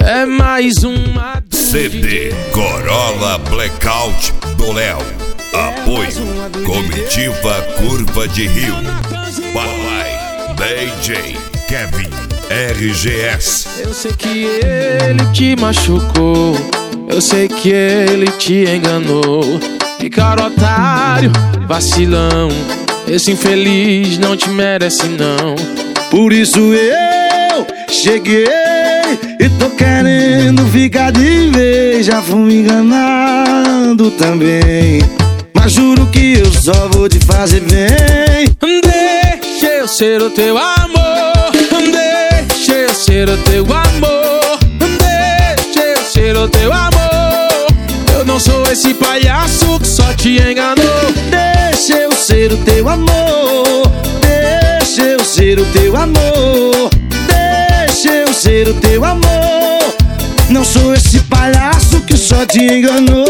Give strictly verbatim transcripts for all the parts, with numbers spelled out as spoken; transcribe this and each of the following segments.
É mais uma C D Corolla Blackout do Léo. Apoio Comitiva Curva de Rio. Papai D J Kevin R G S. Eu sei que ele te machucou, eu sei que ele te enganou. Que cara otário, vacilão, esse infeliz não te merece não. Por isso eu cheguei e tô querendo ficar de vez. Já fui enganado também, mas juro que eu só vou te fazer bem. Deixa eu ser o teu amor, deixa eu ser o teu amor, deixa eu ser o teu amor. Eu não sou esse palhaço que só te enganou. Deixa eu ser o teu amor, deixa eu ser o teu amor, deixa eu ser o teu amor. Não sou esse palhaço que só te enganou.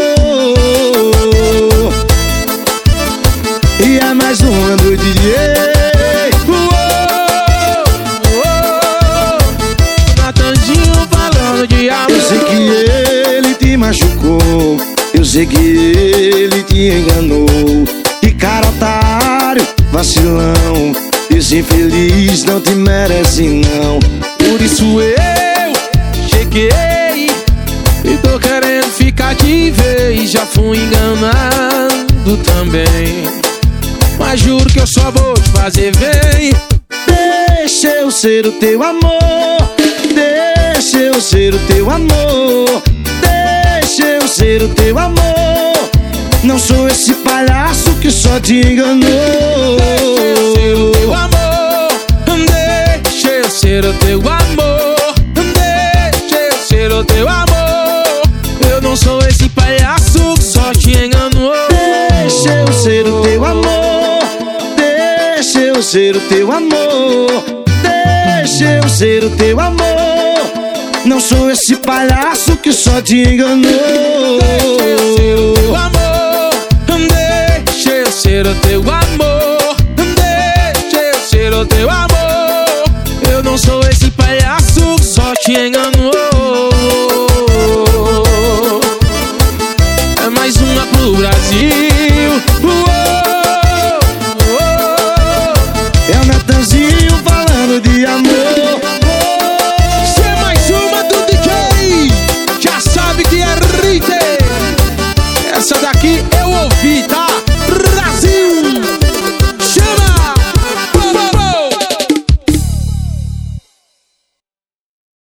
E é mais uma do D J. Uou, uou, Natanzinho falando de amor. Eu sei que ele te machucou, eu sei que ele te enganou. Que cara otário, vacilão, esse infeliz não te merece não. Por isso eu cheguei e tô querendo ficar de vez. Já fui enganado também, mas juro que eu só vou te fazer bem. Deixa eu ser o teu amor, deixa eu ser o teu amor, deixa eu ser o teu amor. Não sou esse palhaço que só te enganou. Deixa eu ser o teu amor, deixa eu ser o teu amor, deixa eu ser o teu amor. Eu não sou esse palhaço que só te enganou. Deixa eu ser o teu amor, deixa eu ser o teu amor, deixa eu ser o teu amor. Não sou esse palhaço que só te enganou. Deixa eu ser o teu amor, deixa eu ser o teu amor, deixa eu ser o teu amor. Eu não sou esse palhaço que só te enganou.